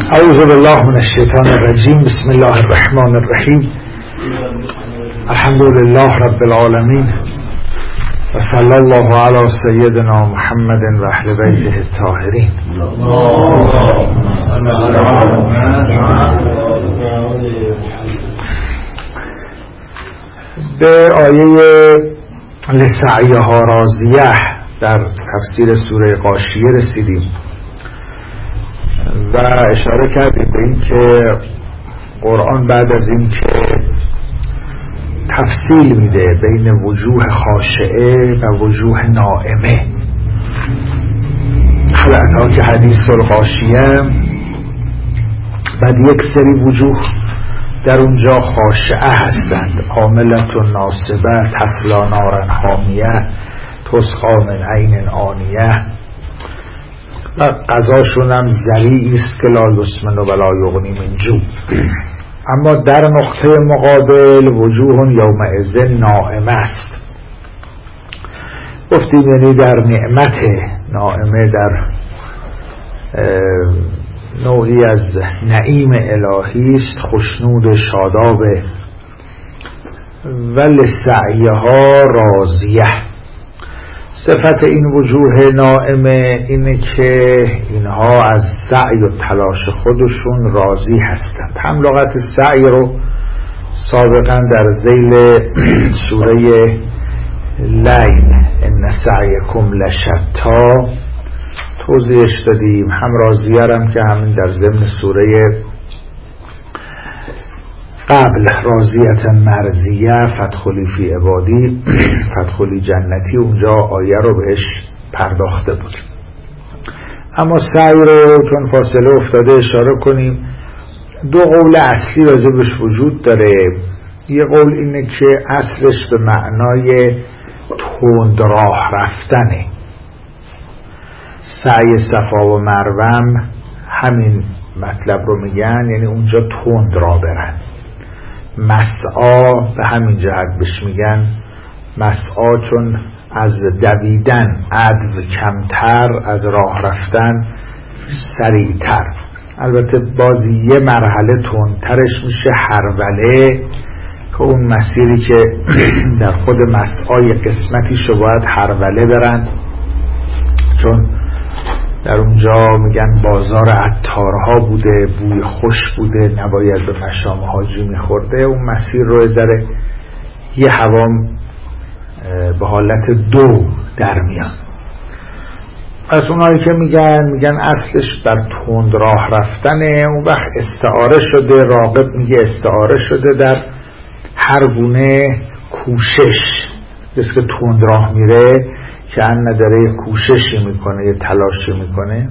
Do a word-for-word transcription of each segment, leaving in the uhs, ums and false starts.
اعوذ بالله من الشیطان الرجیم. بسم الله الرحمن الرحیم. الحمد لله رب العالمین و صلی الله علی سیدنا محمد و اهل بیته الطاهرین. به آیه لسعیها راضیه در تفسیر سوره غاشیه رسیدیم و اشاره کردیم به این که قرآن بعد از این که تفصیل میده بین وجوه خاشعه و وجوه نائمه، حلقه که حدیث الغاشیه، بعد یک سری وجوه در اونجا خاشعه هستند، عاملت و ناصبه، تسلا نارن حامیه، تسقا من عین آنیه، و قضاشون هم ذریعی است که لا یسمن و لا یغنی من جوع. اما در نقطه مقابل وجوه یومئذ نائمه است. گفتیم یعنی در نعمت نائمه، در نوعی از نعیم الهی است، خوشنود شاداب. و لسعیها راضیه، صفت این وجوه نائمه اینه که اینها از سعی و تلاش خودشون راضی هستند. هم لغت سعی رو سابقا در ذیل سوره لیل ان سعیکم لشتا توضیحش دادیم، هم راضیه هم که همین در ضمن سوره قبل راضیت مرضیه فدخلی فی عبادی فدخلی جنتی، اونجا آیه رو بهش پرداخته بود. اما سعی رو چون فاصله افتاده اشاره کنیم. دو قول اصلی راجبش وجود داره. یه قول اینه که اصلش به معنای تند راه رفتنه. سعی صفا و مروه همین مطلب رو میگن، یعنی اونجا تند راه برن. مسعا به همین جهت بهش میگن مسعا، چون از دویدن عدو کمتر، از راه رفتن سریعتر. البته بازی یه مرحله تندترش میشه هروله، که اون مسیری که در خود مسعای قسمتیشو باید هروله برن، چون در اونجا میگن بازار عطارها بوده، بوی خوش بوده، نباید به مشام حاجی میخورده. اون مسیر رو ذره یه هوام به حالت دو در میان. از اونایی که میگن میگن اصلش بر تند راه رفتنه. اون وقت استعاره شده، راغب میگه استعاره شده در هر گونه کوشش. کسی که تند راه میره که ان نداره کوششی میکنه، یه تلاشی میکنه.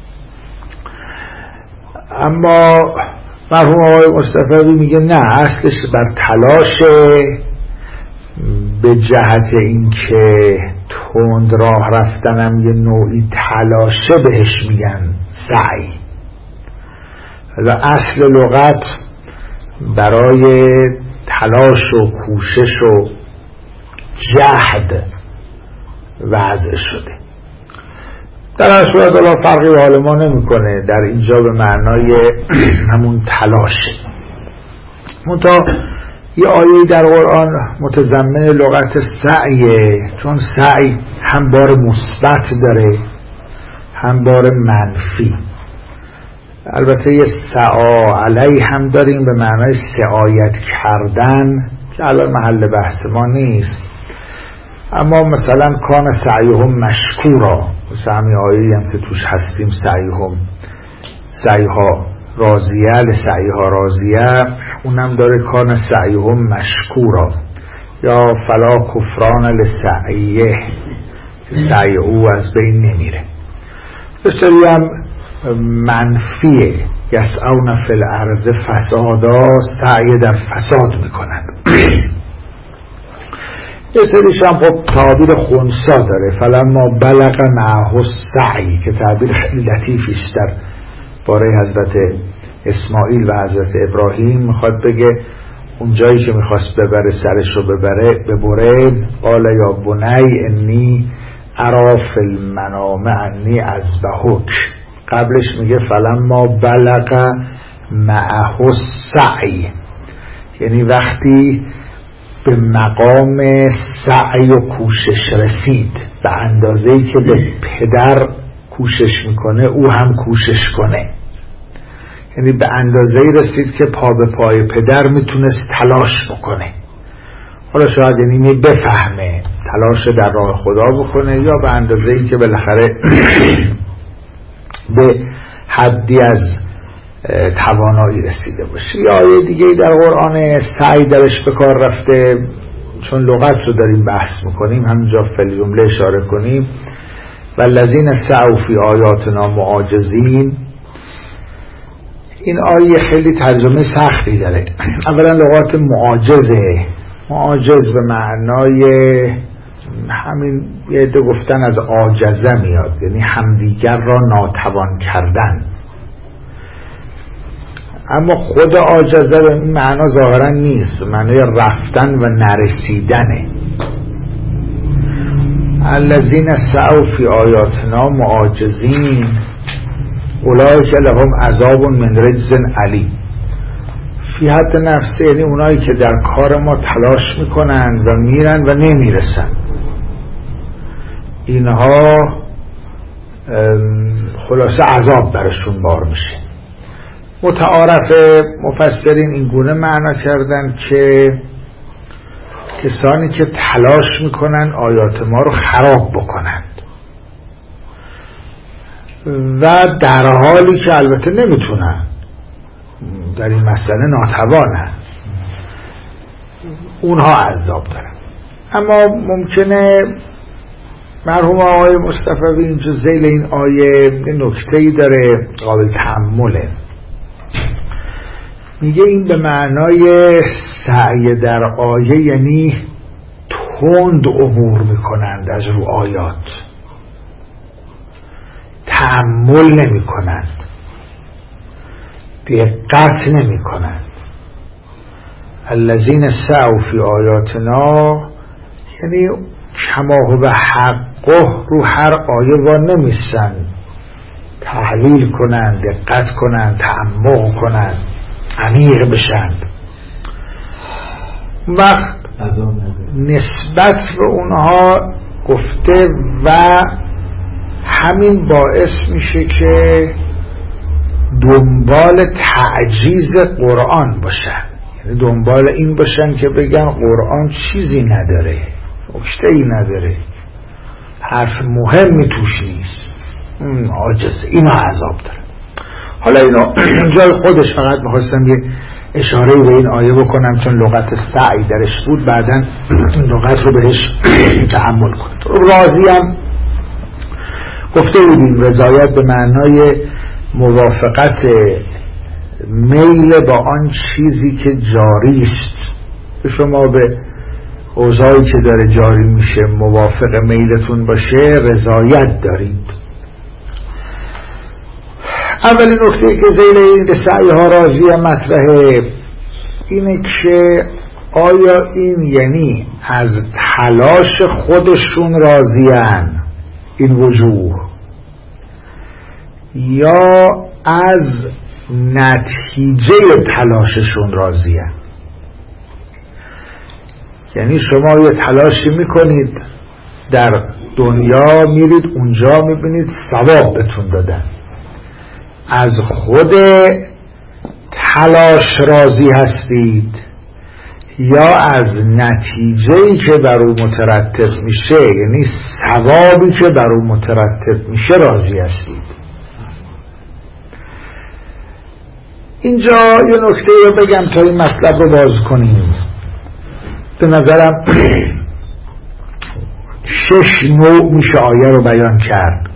اما مرحوم آقای مصطفی میگه نه، اصلش بر تلاشه، به جهت این که تند راه رفتنم یه نوعی تلاشه بهش میگن سعی. و اصل لغت برای تلاش و کوشش و جهد وضع شده. در هر صورت الله فرقی به حال ما نمیکنه، در اینجا به معنای همون تلاشه. منتها یه آیه در قرآن متضمن لغت سعیه، چون سعی هم بار مثبت داره هم بار منفی. البته یه سعا علی هم داریم به معنای سعایت کردن که الان محل بحث ما نیست. اما مثلا کان سعیهم مشکورا، مثل همین آیه‌ای هم که توش هستیم، سعیهم سعیها راضیه لسعیها راضیه، اونم داره کان سعیهم مشکورا، یا فلا کفران لسعیه، سعی او از بین نمیره. بسیاری هم منفیه، یسعون فی الارض فسادا، سعی در فساد میکنند. یه سریش هم خب تعبیر خنثی داره، فلما بلغ معه السعی، که تعبیر خیلی لطیفیش در باره حضرت اسماعیل و حضرت ابراهیم میخواد بگه اون جایی که میخواست ببره سرش رو ببره ببره، قال یا بنی انی ارا فی المنام انی اذبحک، قبلش میگه فلما بلغ معه السعی، یعنی وقتی به مقام سعی و کوشش رسید، به اندازه‌ای که به پدر کوشش میکنه او هم کوشش کنه، یعنی به اندازه‌ای رسید که پا به پای پدر میتونست تلاش بکنه. حالا شاید یعنی بفهمه تلاش در راه خدا بکنه، یا به اندازه‌ای که بالاخره به حدی از توانایی رسیده باشه. یا آیه دیگه در قرآن سعی درش به کار رفته، چون لغت رو داریم بحث میکنیم همینجا فعل جمله اشاره کنیم والذین سعوا فی آیاتنا معاجزین. این آیه خیلی ترجمه سختی داره. اولا لغات معاجزه، معاجز به معنای همین یه عده گفتن از عاجزه میاد، یعنی همدیگر را ناتوان کردن، اما خود عاجزه به این معنا ظاهرا نیست، معنای رفتن و نرسیدنه. الذین سعوا فی آیاتنا معاجزین اولئک لهم عذاب من رجز علیم. فی حد نفسه، یعنی اونایی که در کار ما تلاش میکنن و میرن و نمیرسن، اینها خلاصه عذاب برشون بار میشه. متعارف مفسرین این گونه معنا کردن که کسانی که تلاش میکنن آیات ما رو خراب بکنند و در حالی که البته نمیتونن، در این مسئله ناتوانن، اونها عذاب دارن. اما ممکنه مرحوم آقای مصطفی اینجا ذیل این آیه نکته‌ای داره قابل تأمله. میگه این به معنای سعی در آیه یعنی تند امور میکنند از رو آیات، تأمل نمی کنند، دقت نمی کنند. الذین سعوا فی آیاتنا یعنی کما هو حقه، رو هر آیه وا نمیستن، تحلیل کنند، دقت کنند، تعمق کنند، عمیق بشند. وقت نسبت به اونها گفته و همین باعث میشه که دنبال تعجیز قرآن باشن، یعنی دنبال این باشن که بگن قرآن چیزی نداره، نکته‌ای نداره، حرف مهمی توش نیست، عاجزه، اینا عذاب داره. حالا اینا جای خودش، فقط میخواستم یه اشاره به این آیه بکنم چون لغت سعی درش بود، بعداً لغت رو بهش تأمل کنید. راضیم گفته بودیم رضایت به معنای موافقت، میل با آن چیزی که جاری است. شما به اوضاعی که داره جاری میشه موافق میلتون باشه، رضایت دارید. اولین نکته که ذیل این سعی ها راضی مطرحه اینه که آیا این یعنی از تلاش خودشون راضیان این وجوه، یا از نتیجه تلاششون راضیان؟ یعنی شما یه تلاشی میکنید در دنیا، میرید اونجا میبینید ثواب بهتون دادن، از خود تلاش راضی هستید یا از نتیجه‌ای که بر او مترتب میشه، یعنی ثوابی که بر او مترتب میشه راضی هستید؟ اینجا یه نکته رو بگم تا این مطلب رو باز کنیم. به نظرم شش نوع میشه آیه رو بیان کرد،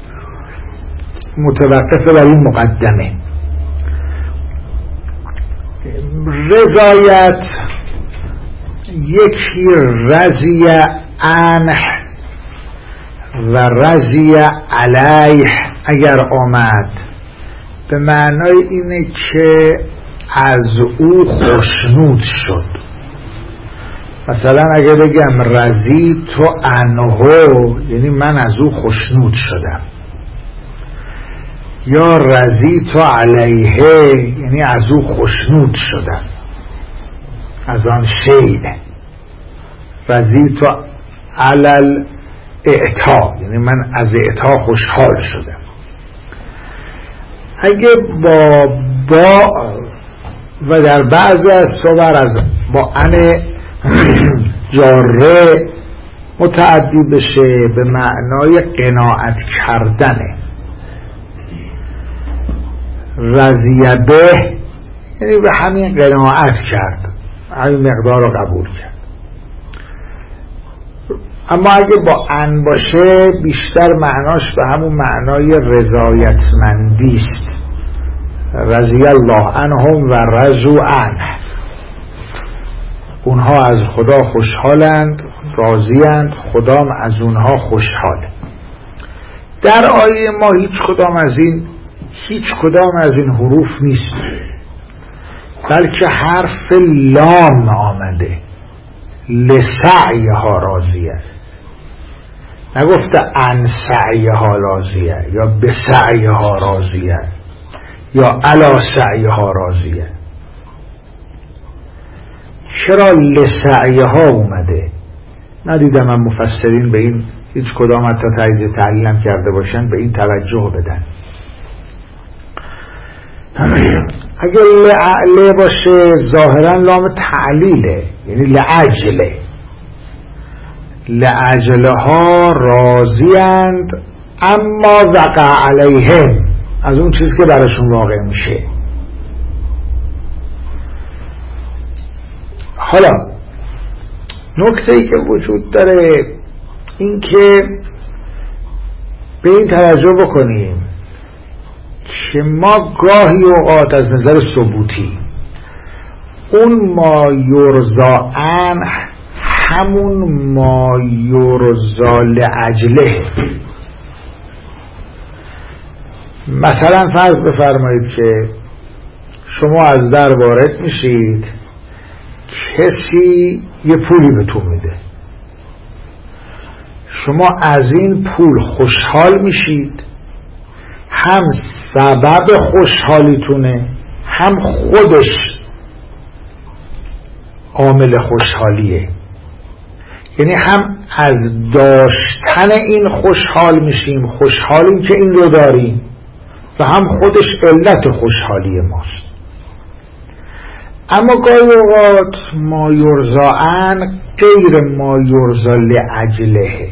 متوقفه بر این مقدمه. رضایت، یکی رضی عنه و رضی علیه اگر آمد، به معنای اینه که از او خوشنود شد. مثلا اگه بگم رضی تو عنه، یعنی من از او خوشنود شدم. یا رضیت علیه یعنی از او خوشنود شدم، از آن شیء. رضیت علی اعطا یعنی من از اعطا خوشحال شدم. اگه با با و در بعضی از صور از با ان جاره متعدی بشه به معنای قناعت کردنه. رضیه به یعنی به همین قناعت کرد، همین مقدار رو قبول کرد. اما اگه با ان باشه بیشتر معناش به همون معنای رضایتمندی است. رضی الله عنهم و رضوا عنه، اونها از خدا خوشحالند، راضیند، خدام از اونها خوشحاله. در آیه ما هیچ کدام از این هیچ کدام از این حروف نیست، بلکه حرف لام آمده. لسعیها راضیه، نگفته ان سعیها راضیه یا به سعیها راضیه یا علی سعیها راضیه. چرا لسعیها اومده؟ ندیدم من مفسرین به این هیچ کدام حتی تجزیه تحلیل هم کرده باشن به این توجه بدن. اگه لعله باشه ظاهرا لام تعلیله، یعنی لعجله. لعجله ها راضیند اما وقع علیهم، از اون چیزی که براشون واقع میشه. حالا نکته ای که وجود داره این که به این توجه بکنیم که ما گاهی اوقات از نظر ثبوتی اون ما یرضا عنه همون ما یرضا لأجله. مثلا فرض بفرمایید که شما از در وارد میشید، کسی یه پولی بهتون میده، شما از این پول خوشحال میشید، هم سبب خوشحالیتونه هم خودش عامل خوشحالیه. یعنی هم از داشتن این خوشحال میشیم، خوشحالیم که این رو داریم، و هم خودش علت خوشحالی ماست. اما گاهی اوقات ما یرضا عنه غیر ما یرضا لأجله.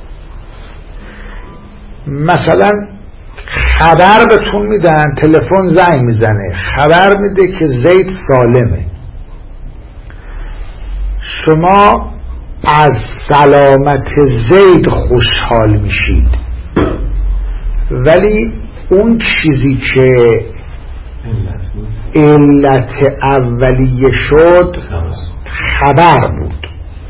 مثلا خبر بهتون میدن، تلفن زنگ میزنه خبر میده که زید سالمه، شما از سلامت زید خوشحال میشید، ولی اون چیزی که علت اولیه شد خبر بود.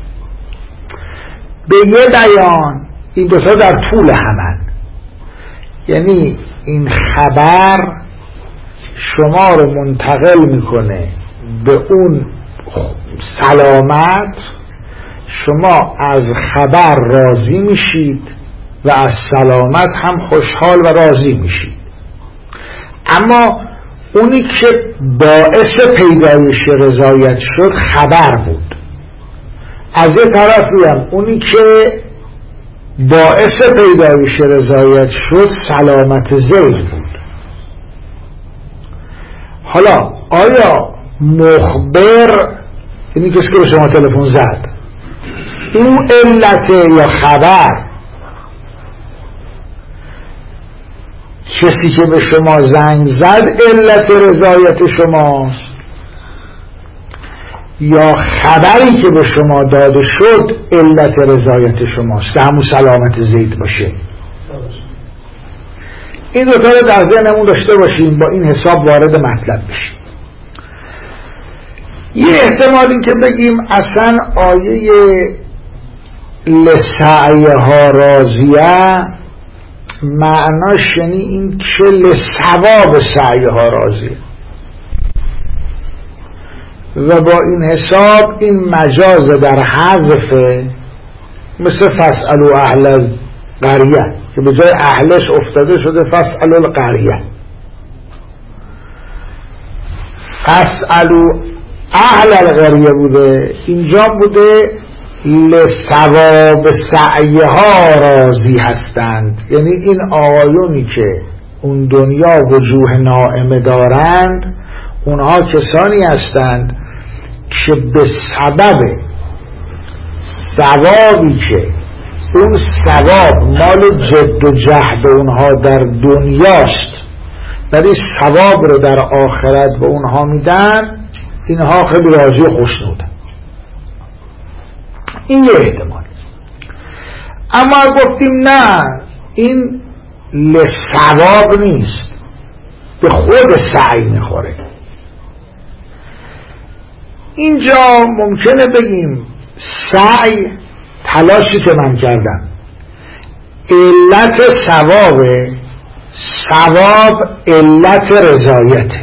به یه بیان این دوتا در طول همن، یعنی این خبر شما رو منتقل میکنه به اون سلامت، شما از خبر راضی میشید و از سلامت هم خوشحال و راضی میشید. اما اونی که باعث پیدایش رضایت شد خبر بود، از یه طرفی هم اونی که باعث پیدایش رضایت شد سلامت زید بود. حالا آیا مخبر اینی کسی که به شما تلفن زد اون علته یا خبر؟ کسی که به شما زنگ زد علت رضایت شماست یا خبری که به شما داده شد علت رضایت شماست که همون سلامت زید باشه؟ این دوتا رو در ذهنمون داشته باشیم، با این حساب وارد مطلب بشیم. یه احتمال این که بگیم اصلا آیه لسعیها راضیه معناش یعنی این که لثواب سعیها راضیه، و با این حساب این مجاز در حذف، مثل فاسألوا اهل القریه که به جای اهلش افتاده شده فاسألوا القریه. فاسألوا اهل القریه بوده، اینجا بوده لثواب سعیها راضی هستند. یعنی این آقایونی که اون دنیا وجوه ناعمه دارند اونها کسانی هستند که به سبب ثوابی که اون ثواب مال جد و جهد اونها در دنیاست ولی ثواب رو در آخرت به اونها میدن، اینها خیلی راضی و خوشنودن. این یه احتمال. اما گفتیم نه، این لثواب نیست، به خود سعی میخوره. اینجا ممکنه بگیم سعی تلاشی که من کردم علت ثوابه، ثواب علت رضایت.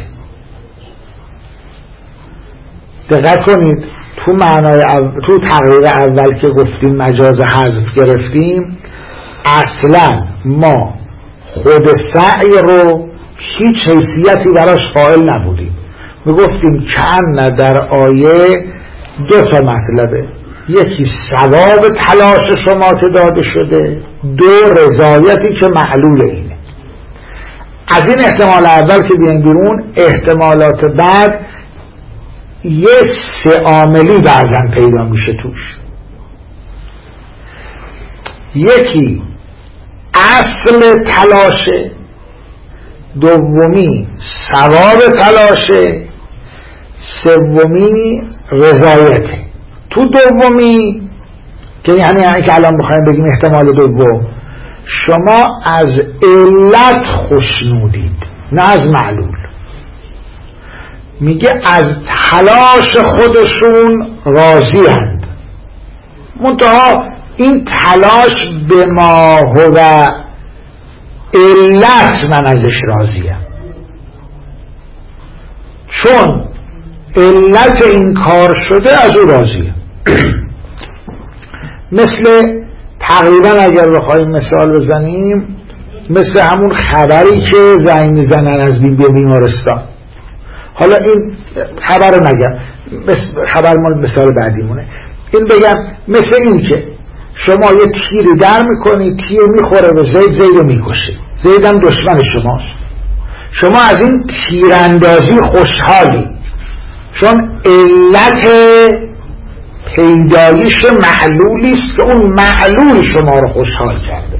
دقت کنید تو معنای او... تو تقریر اول که گفتیم مجاز حذف گرفتیم، اصلا ما خود سعی رو هیچ حیثیتی براش قائل نبودیم. میگفتیم کأن در آیه دو تا مطلبه، یکی ثواب تلاش شما که داده شده، دو رضایتی که معلول اینه. از این احتمال اول که بیان بیرون، احتمالات بعد یه سه عاملی بعضا پیدا میشه توش. یکی اصل تلاشه، دومی ثواب تلاشه، سومی رضایته. تو دومی که یعنی یعنی که الان بخوایم بگیم احتمال دوم، شما از علت خوشنودید نه از معلول. میگه از تلاش خودشون راضی هند، منتها این تلاش به ما هو علت من ازش راضیم، چون علت این کار شده از او راضیم. مثل تقریبا اگر بخوایم مثال بزنیم، مثل همون خبری که زنگ میزنن از بیم بیمارستان. حالا این خبر رو نگم، خبر مال مثال بعدیمونه. این بگم مثل این که شما یه تیری در میکنی، تیر میخوره به زید، زید رو میکشه، زید هم دشمن شماست. شما از این تیراندازی خوشحالی، چون علت پیدایش معلولی است که اون معلول شما رو خوشحال کرده.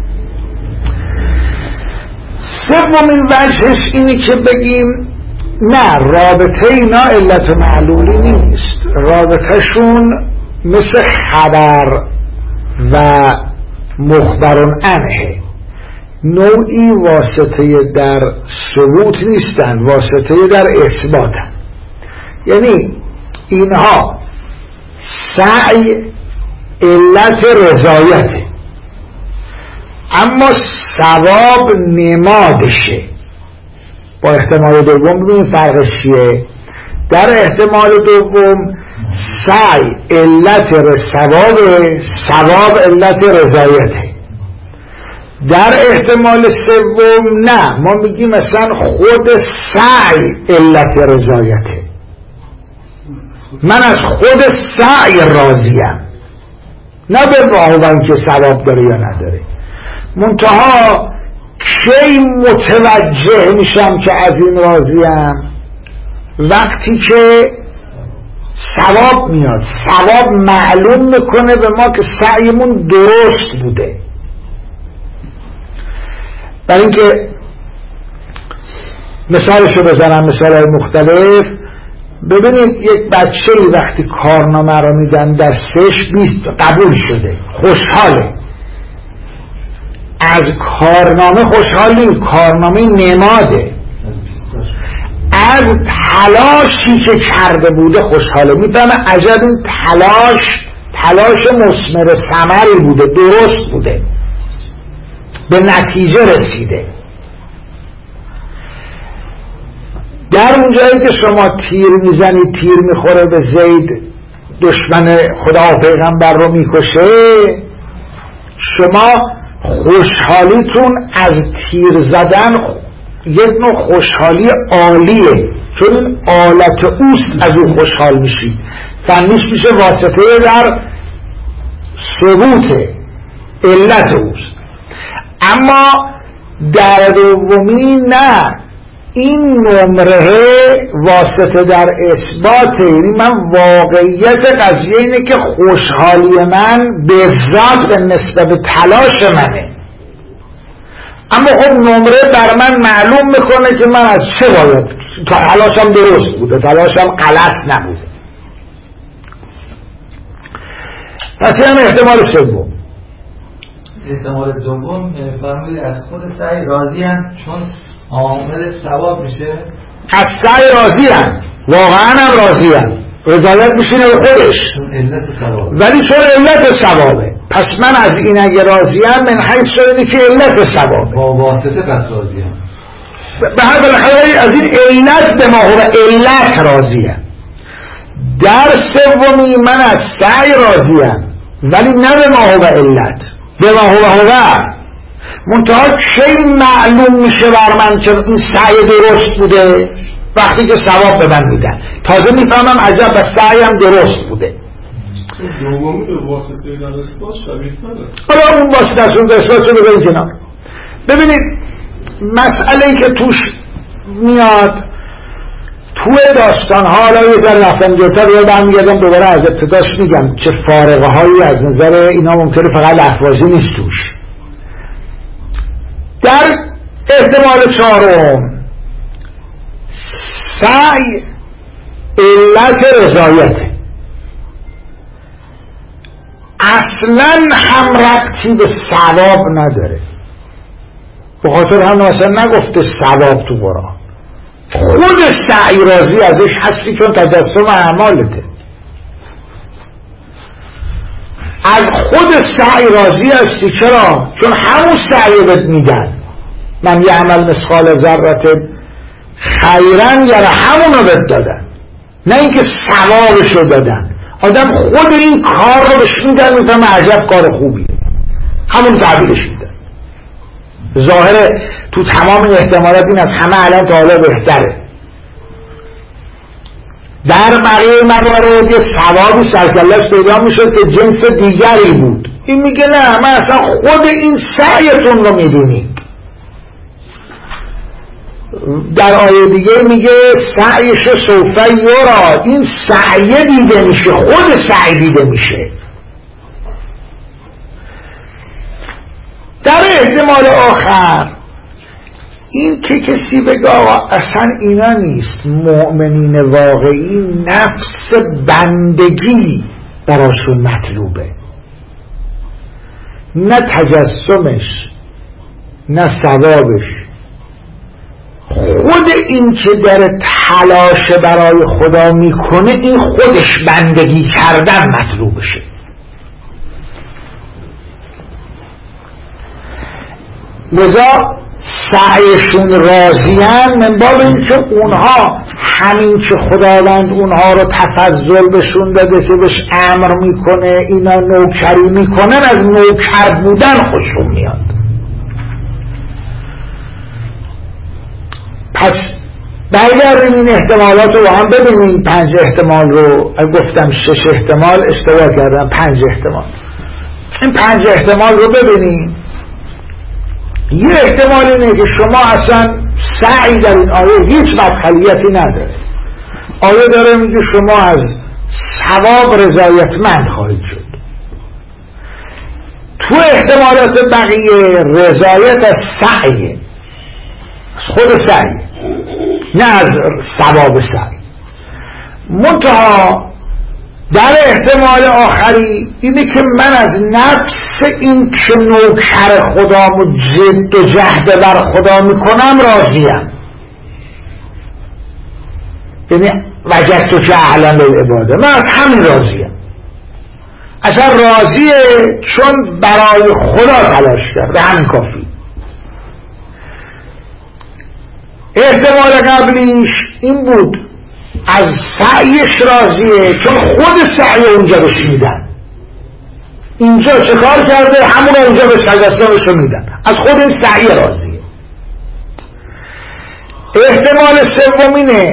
سومین وجهش اینی که بگیم نه، رابطه اینا علت معلولی نیست، رابطهشون مثل خبر و مخبرون عنه، نوعی واسطه در ثبوت نیستن، واسطه در اثباتن. یعنی اینها سعی علت رضایته، اما ثواب نمادشه. با احتمال دوم ببینید فرقش چیه. در احتمال دوم سعی علت ثواب، ثواب علت رضایته. در احتمال سوم نه، ما میگیم مثلا خود سعی علت رضایته، من از خود سعی راضیم، نه به واقعا که ثواب داره یا نداره. منتها کی متوجه میشم که از این راضیم؟ وقتی که ثواب میاد، ثواب معلوم میکنه به ما که سعیمون درست بوده. برای اینکه مثالشو بزنم، مثال مختلف. ببینید یک بچه‌ای وقتی کارنامه رو میدن دستش، بیست قبول شده، خوشحاله. از کارنامه خوشحالی، کارنامه نماده. از تلاشی که کرده بوده خوشحاله، میفهمه عجب این تلاش تلاش مثمر ثمری بوده، درست بوده، به نتیجه رسیده. در اون جایی که شما تیر میزنید، تیر میخوره به زید، دشمن خدا و پیغمبر رو میکشه، شما خوشحالیتون از تیر زدن یک نوع خوشحالی عالیه، چون این آلت اوست از او خوشحال میشید. فنیش میشه واسطه در ثبوت علت اوست. اما در دومی نه، این نمره واسطه در اثبات، یعنی من واقعیت قضیه اینه که خوشحالی من به ذات به نسبت به تلاش منه، اما خب نمره بر من معلوم میکنه که من از چه باید تلاشم درست بوده، تلاشم غلط نبوده. پس این احتمال سوم. احتمال دوم فرمودید از خود سعی راضی هم چون عامل ثواب میشه. از سعی راضی هم، واقعا هم راضی هم، رضایت میشینه به خودش، علت ثواب، ولی چون علت ثوابه پس من از این اگه راضی هم من حیث شده که علت ثوابه با واسطه پس راضی هم. به هر بالاخره از این علت به ما هو علت راضی هم. در سومی من از سعی راضی هم ولی نه به ما هو علت، به ما هو هو منتها کی معلوم میشه بر من که این سعی درست بوده؟ وقتی که ثواب به من میدن تازه میفهمم عجب بس سعیم درست بوده. دومی به واسطه در اثبات شبیه نداره. حالا اون واسطه از اون اثبات رو بگیم کنار. ببینید مسئله که توش میاد توی داستان ها، حالا یه ذره رفتم جلوتر رو برمیگردم دوباره از ابتداش میگم چه فارغه هایی از نظر اینا ممکنه فقط لحظی نیست توش. در احتمال چهارم سعی علت رضایت اصلا هم ربطی به ثواب نداره، به خاطر هم مثلا نگفته ثواب تو قرآن، خود سعی راضی ازش هستی چون تجسم اعمالته، از خود سعی راضی هستی. چرا؟ چون همون سعی بهت میدن، من یه عمل مثقال ذره خیرن یا همونو بهت دادن، نه اینکه ثوابشو دادن. آدم خود این کار رو بهش میدن میفهمه عجب کار خوبیه، همون تعبیرش میدن. ظاهر تو تمام این احتمالات این از همه الان تا حالا بهتره. در بقیه موارد یه ثوابی سرکلش پیدا میشه که جنس دیگری بود. این میگه نه، من اصلا خود این سعیتون رو میدونید. در آیه دیگه میگه سعیش سوف یرا، این سعی دیده میشه، خود سعی دیده میشه. در احتمال آخر این که کسی بگه آقا اصلا اینا نیست، مؤمنین واقعی نفس بندگی براشون مطلوبه، نه تجسمش نه ثوابش، خود این که در تلاش برای خدا میکنه این خودش بندگی کردن مطلوبشه. لذا سعیشون راضیان من باب این که اونها همین که خداوند اونها رو تفضل بشون داده که بهش امر میکنه اینا نوکری میکنن، از نوکر بودن خوششون میاد. پس برگردیم این احتمالات رو هم ببینیم. پنج احتمال رو گفتم، شش احتمال اشتباه کردم، پنج احتمال. این پنج احتمال رو ببینیم. یه احتمال اینه که شما اصلا سعی در این آیه هیچ مدخلیتی نداره. آیه داره میگه شما از ثواب رضایتمند خواهید شد. تو احتمالات بقیه رضایت از سعی، از خود سعی، نه از ثواب سعی. منتها در احتمال آخری اینه که من از نفس این که نوکر خدام و جد و جهد بر خدا میکنم راضیم، یعنی وجدت که اهلا للعباده، من از همین راضیم. اصلا راضیه چون برای خدا تلاش کرده، همین کافی. احتمال قبلیش این بود از سعیش راضیه چون خود سعی اونجا بهش میدن، اینجا چه کار کرده همون اونجا بهش تجسمش رو میدن، از خود این سعی راضیه. احتمال سوم اینه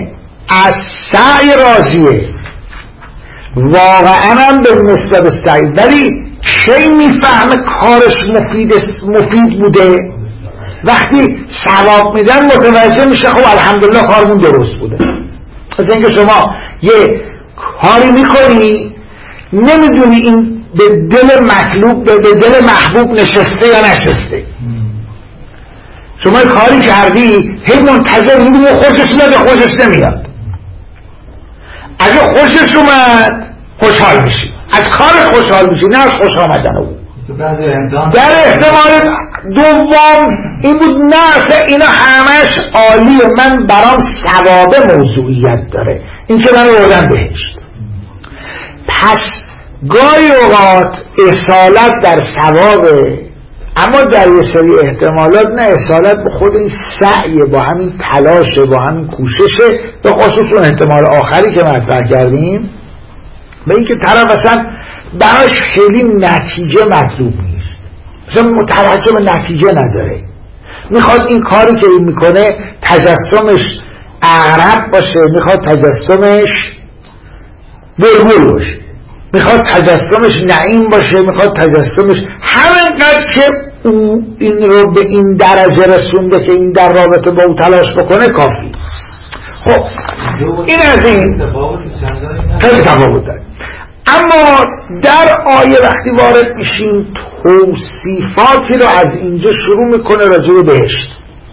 از سعی راضیه، واقعا هم به نسبت سعی، ولی چه میفهمه کارش مفید مفید بوده؟ وقتی ثواب میدن متوجه میشه خب الحمدلله کارمون درست بوده. مثل اینکه شما یه کاری میکنی نمیدونی این به دل مطلوب به دل محبوب نشسته یا نشسته. شما کاری کردی هی منتظر میبینی خوشش میاد یا خوشش نمیاد. اگه خوشش اومد خوشحال میشی، از کار خوشحال میشی، نه از خوش آمدن او. در احتمال دوم این بود نه اینا همش عالیه، من برام ثواب موضوعیت داره، این که من بردم بهشت. پس گاهی اوقات اصالت در ثوابه، اما در یه سری احتمالات نه اصالت به خود این سعیه، با همین تلاشه، با همین کوششه، به خصوص اون احتمال آخری که مطرح کردیم، به این که طرف اصلا براش خیلی نتیجه مطلوب نیست، اصلا متوجه به نتیجه نداره، میخواد این کاری که این میکنه تجسمش عقرب باشه، میخواد تجسمش بلبل باشه، میخواد تجسمش نعیم باشه، میخواد تجسمش همینقدر که او این رو به این درجه رسونده که این در رابطه با او تلاش بکنه کافی. خب این از این خیلی تفاوت داره. اما در آیه وقتی وارد میشیم توصیفاتی رو از اینجا شروع میکنه راجع به بهشت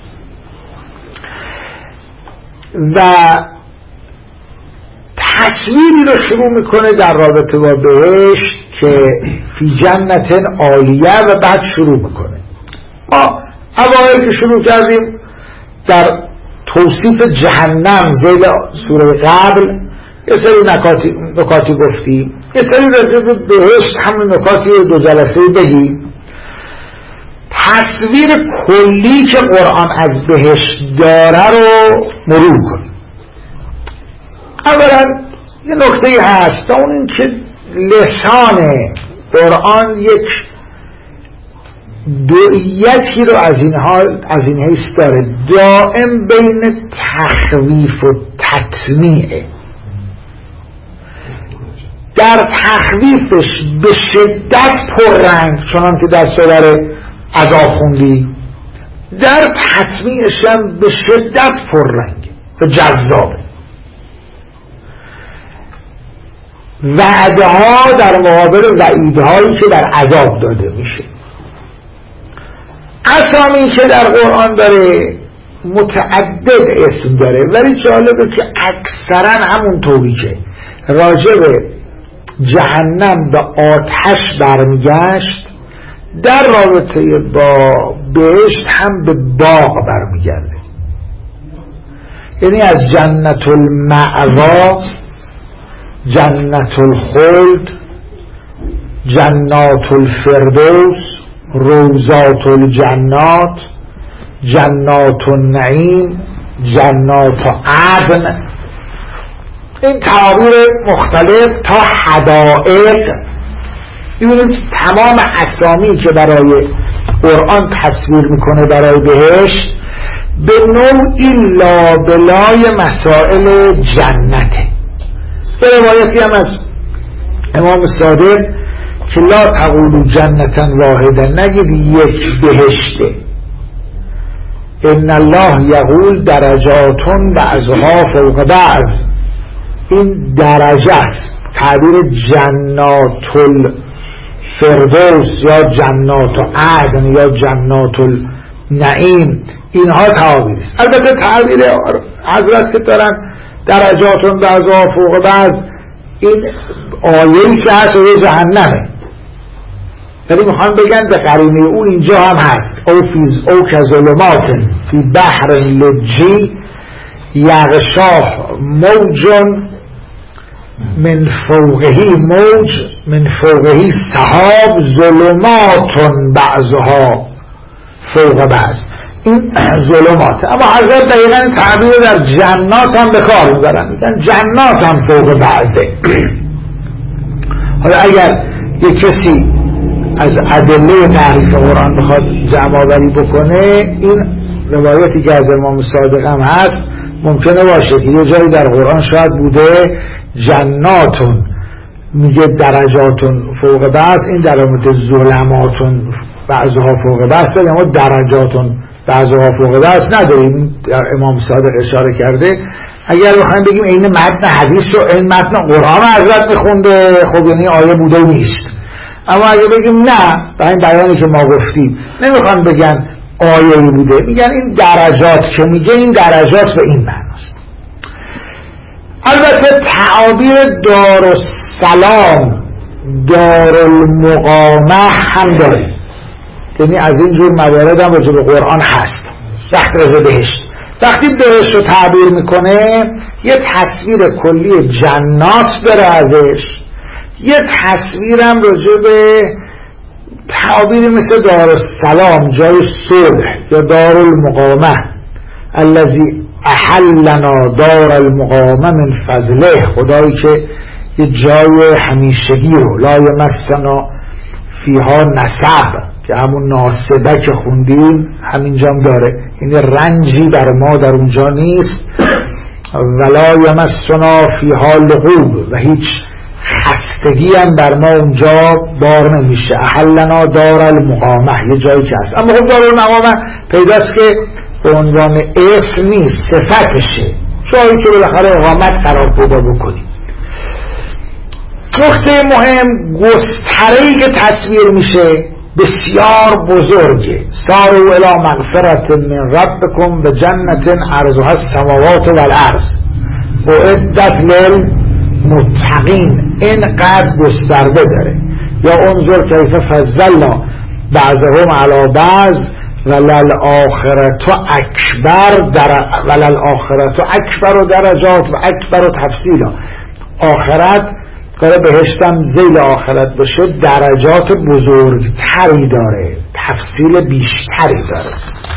و تصویری رو شروع میکنه در رابطه با بهشت که فی جنت عالیه و بعد شروع میکنه. ما اوایل که شروع کردیم در توصیف جهنم ذیل سوره قبل یه سری نکاتی, نکاتی گفتیم، یه سری راجع به بهشت همون نکاتی دو جلسه بگیم. تصویر کلی که قرآن از بهشت داره رو مرور کنیم. اولا یه نکته هست، اون این که لسان قرآن یک دوئیتی رو از این حال از این حیث داره، دائم بین تخویف و تطمیع. در تخویفش به شدت پررنگ چنان که در سوره عذاب خوندی، در تطمیعش هم به شدت پررنگ و جذابه. وعدها در مقابل وعیدهایی که در عذاب داده میشه. اسامی که در قرآن داره متعدد اسم داره، ولی جالبه که اکثرا همون طوری که راجع به جهنم به آتش برمیگشت در رابطه با بهشت هم به باغ برمیگرده. یعنی از جنت المأوا، جنت الخلد، جنات الفردوس، روضات الجنات، جنات النعیم، جنات عدن، این تعابیر مختلف تا حدائق. ببینید تمام اسامی که برای قرآن تصویر میکنه برای بهشت به نوعی لابلای مسائل جنته. به روایتی هم از امام صادق که لا تقولوا جنتا واحدا، نگید یک بهشته، ان الله یقول درجاتون بعضها فوق بعض. این درجه است، تعبیر جنات الفردوس یا جنات عدن یا جنات النعیم، اینها تعابیر است. البته تعبیر حضرت که دارن درجاتون بعضها فوق بعض، این آیه‌ای که هست و جهنمه، ولی میخوان بگن به قرینه او اینجا هم هست. او فیز او کظلمات فی بحر لجی یغشاه موج من فوقهی موج من فوقهی سحاب ظلمات بعضها فوق بعض. این ظلمات، اما حضرت دقیقا تعبیر در جنات هم به کار میبرن، میگن جنات هم فوق بعضه. حالا اگر یک کسی از ادله تعریف قرآن بخواد جمع آوری بکنه، این روایتی که از امام صادق هم هست ممکنه باشه که یه جایی در قرآن شاید بوده جناتون میگه درجاتون فوق بعض، این در مورد ظلماتون بعضها فوق بعض داریم، اما درجاتون بعضها فوق بعض نداریم. امام صادق اشاره کرده اگر بخوایم بگیم این متن حدیث رو این متن قرآن حضرت میخونده، خب یعنی آیه بوده و نیست. اما اگر بگیم نه، به این بیانی که ما گفتیم نمیخوان بگن آیه بوده، میگن این درجات که میگه این درجات به این معناست. البته تعابیر دارالسلام دارالمقامه هم داریم، یعنی از این جور موارد هم راجع به قرآن هست. وقت رضا بهشت وقتی بهشت رو تعبیر میکنه یه تصویر کلی جنات داره ازش، یه تصویرم راجع به تعابیری مثل دارالسلام جای صلح یا دارالمقامه الذی احلنا دار المقامه من فضله، خدایی که یه جای همیشگی رو لا یمسنا فیها نصب که همون ناصبه که خوندیم همینجام داره، این رنجی بر ما در اونجا نیست. ولا یمسنا فیها لغوب و هیچ خستگی هم بر ما اونجا بار نمیشه. احلنا دار المقامه یه جایی که هست، اما خب دار المقامه پیداست که به عنوان اسم نیست، صفتشه، جایی که بالاخره اقامت قرار پیدا بکنیم. نکته مهم گستره‌ای که تصویر میشه بسیار بزرگه. ساروا الی مغفرة من ربکم و جنت عرضها السماوات والارض اعدت للمتقین، اینقدر گسترده داره. یا انظر کیف فضلنا بعضهم علی بعض وللآخرة اکبر در وللآخرة اکبر درجات و اکبر تفصیلا. آخرت قرار بهشتم زیل آخرت باشه، درجات بزرگتری داره، تفصیل بیشتری داره.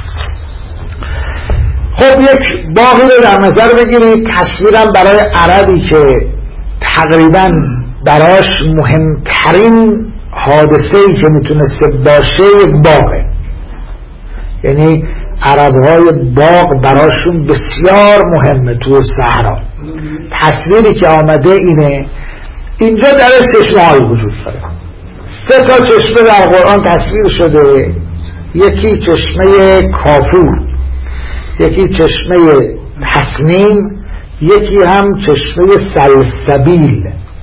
خب یک باقی رو در نظر بگیرید، تصویرم برای عربی که تقریبا براش مهمترین حادثه‌ای که میتونسته باشه یک باغه، یعنی عربهای باغ براشون بسیار مهمه. تو صحرا تصویری که آمده اینه، اینجا درش چشمه های وجود داره، سه تا چشمه در قرآن تصویر شده، یکی چشمه کافور، یکی چشمه تسنیم، یکی هم چشمه سلسبیل.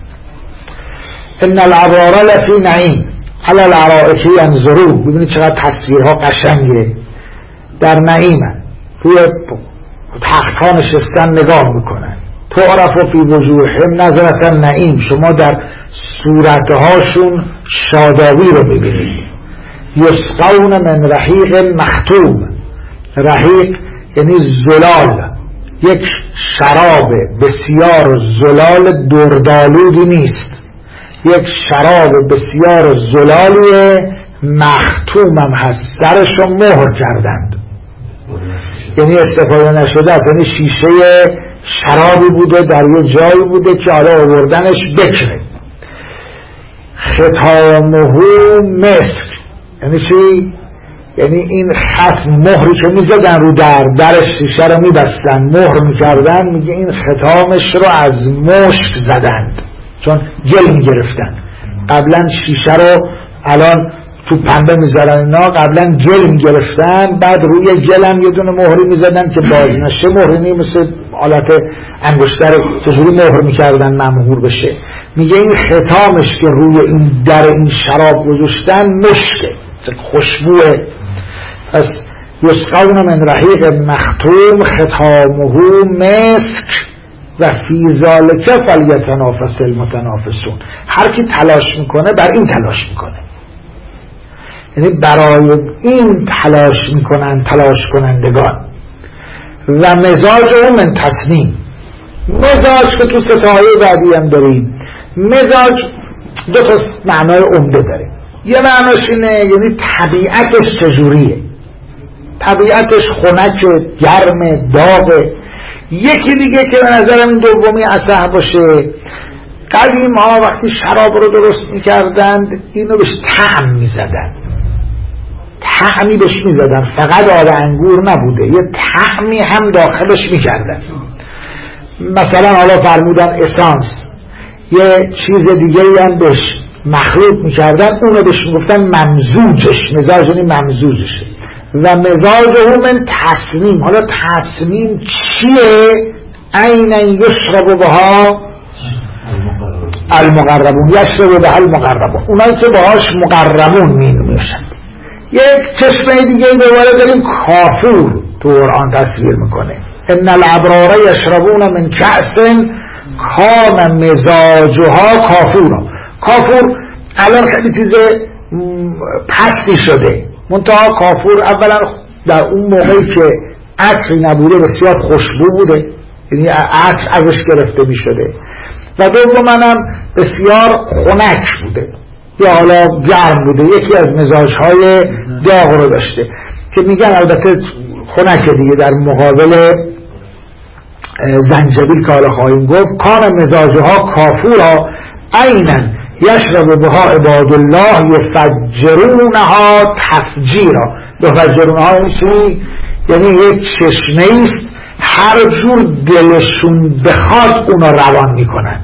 ان الابرار لفی نعیم علی الارائک ینظرون. ببینید چقدر تصویرها قشنگه، در نعیمن، توی تخت‌ها نشستن نگاه میکنن. تعرف فی وجوههم نظرة النعیم، شما در صورتهاشون شادابی رو ببینید. یسقون من رحیق مختوم، رحیق یعنی زلال، یک شراب بسیار زلال دردالودی نیست، یک شراب بسیار زلالیه، مختوم هم هست، درشو مهر کردند، یعنی استفاده نشده است، یعنی شیشه شرابی بوده در یه جایی بوده که حالا آوردنش بکره. ختامه مسک یعنی چی؟ یعنی این ختم مهری که میزدن رو در درش شیشه رو میبستن مهر میکردن، میگه این ختامش رو از مشک زدند چون گل میگرفتن. قبلا شیشه رو الان تو پنبه میذارن اینا، قبلا گل میگرفتن، بعد روی گل هم یه دونه مهری میزدن که باز نشه، مهری نی مثل حالت انگشتر چجوری مهر میکردن ممهور بشه. میگه این ختامش که روی این در این شراب گذاشتن مشکه، خوشبوه. پس یسقون من رحیق مختوم ختامه مسک و فی ذلک فلیتنافس المتنافسون. هر کی تلاش میکنه بر این تلاش میکنه، یعنی برای این تلاش میکنن تلاش کنندگان. و مزاج اون من تسنیم، مزاج که تو ستاره بعدی هم داریم، مزاج دو تا معنای عمده داره. یه معناش اینه یعنی طبیعتش چجوریه، طبیعتش خنک گرم داغه. یکی دیگه که به نظرم این دومی اصح باشه، قدیم ها وقتی شراب رو درست میکردند اینو بهش طعم میزدن، طعمی بهش میزدن، فقط آب انگور نبوده، یه طعمی هم داخلش میکردن. مثلا حالا فرمودن اسانس، یه چیز دیگه هم بهش مخلوط میکردن، اونو بهش میگفتن ممزوجش، مزاج یعنی ممزوجشه. و مزاجه من تصنیم. حالا تصنیم چیه؟ عینا یشرب بها المقربون، یشرب بها المقربون، اونایی که باهاش مقربون می نوشن. یک چشمه دیگه دوباره داریم کافور تو قرآن تصویر میکنه. ان الابرار یشربون من کأس کان مزاجها کافورا. کافور الان خیلی چیز پستی شده، منتها کافور اولا در اون موقعی که عطری نبوده بسیار خوشبو بوده، یعنی عطر ازش گرفته می شده، و دوم هم بسیار خنک بوده یا حالا گرم بوده، یکی از مزاجهای داغ رو داشته که میگن البته خنک دیگه در مقابل زنجبیل که حالا خواهیم گفت. کان مزاجها کافورا عینا یشرب بها عباد الله یفجرونها تفجیرا. یفجرونها این چی؟ یعنی یک چشمه است هر جور دلشون بخواد اونا روان میکنن.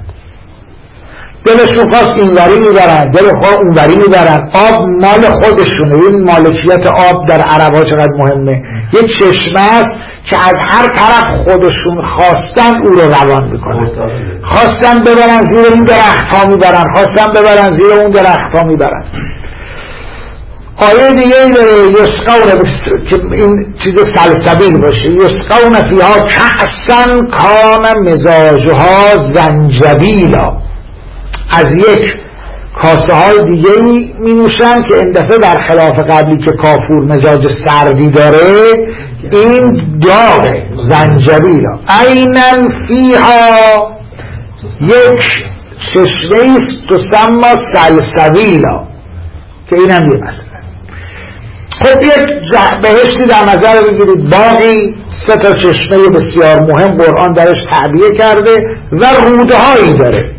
دلشون خواست اینوری میبرن، دل خواست اونوری میبرن. آب مال خودشونه. این مالکیت آب در عرب ها چقدر مهمه. یه چشمه است که از هر طرف خودشون خواستن او رو روان میکنن. خواستن ببرن زیر این درخت ها میبرن، خواستن ببرن زیر اون درخت ها میبرن. آیه دیگه داره یسقون، که این چیز سلسبیل باشه، یسقون فیها کأسا کان مزاجها زنجبیلا. از یک کاسه های دیگه می نوشن که این دفعه در خلاف قبلی که کافور مزاج سردی داره، این داغه، زنجبیلا. عینا فیها، یک چشمه است تسمى سلسبیلا، که این هم یه مسئله. خب یک بهشتی در نظر بگیرید، باقی سه تا چشمه بسیار مهم قرآن درش تعبیه کرده و رودهایی داره.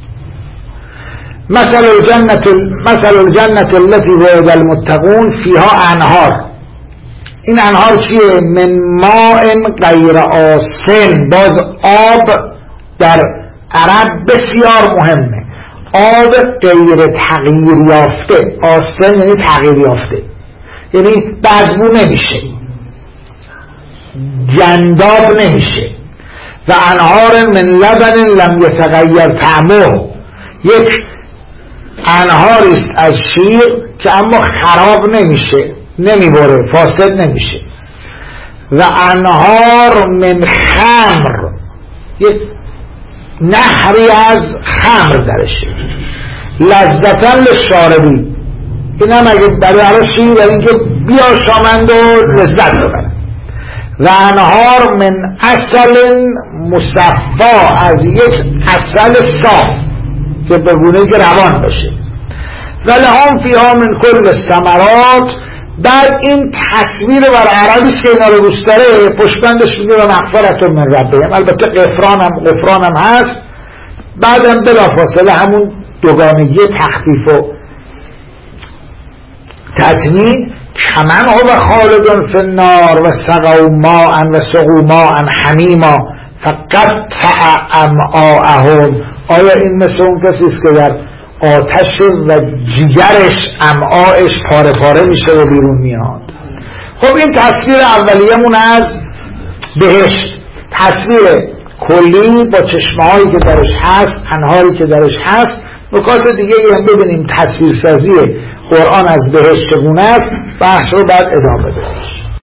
مثل الجنة مثل الجنة التي وعد المتقون فيها انهار. این انهار چیه؟ من ماء غیر آسن. باز آب در عرب بسیار مهمه. آب غیر تغییر یافته. آسن یعنی تغییر یافته، یعنی بدبو نمیشه، گنداب نمیشه. و انهار من لبن لم یتغیر طعمه. یک انهاری است از شیر که اما خراب نمیشه، نمیبره، فاسد نمیشه. و انهار من خمر، یک نهری از خمر درشه. لذتا للشاربین. این هم اگه برای شیر در این که بیاشامند و لذت ببرن. و انهار من عسل مصفا، از یک عسل صاف که به گونه‌ای که روان باشه. و لهم فیها من کل الثمرات. بعد این تصویر بر عربیست که اینا رو دوست داره، پشتبندش میگه و مغفرت من ربهم. البته غفران هم غفران هم هست. بعدم بلافاصله همون دوگانگی تخفیف و تطمین. کمن هو خالدون فی النار و سقوا ماء و سقوا ماء حمیما فقطع امعاءهم. آیا این مثل اون کسی است که در آتش و جیگرش امعاش پاره پاره میشه و بیرون میاد؟ خب این تصویر اولیه‌مون از بهشت، تصویر کلی با چشمه‌هایی که درش هست، انهاری که درش هست. نکات دیگه هم ببینیم تصویرسازی قرآن از بهشت چگونه است. بحث رو بعد ادامه بدیم.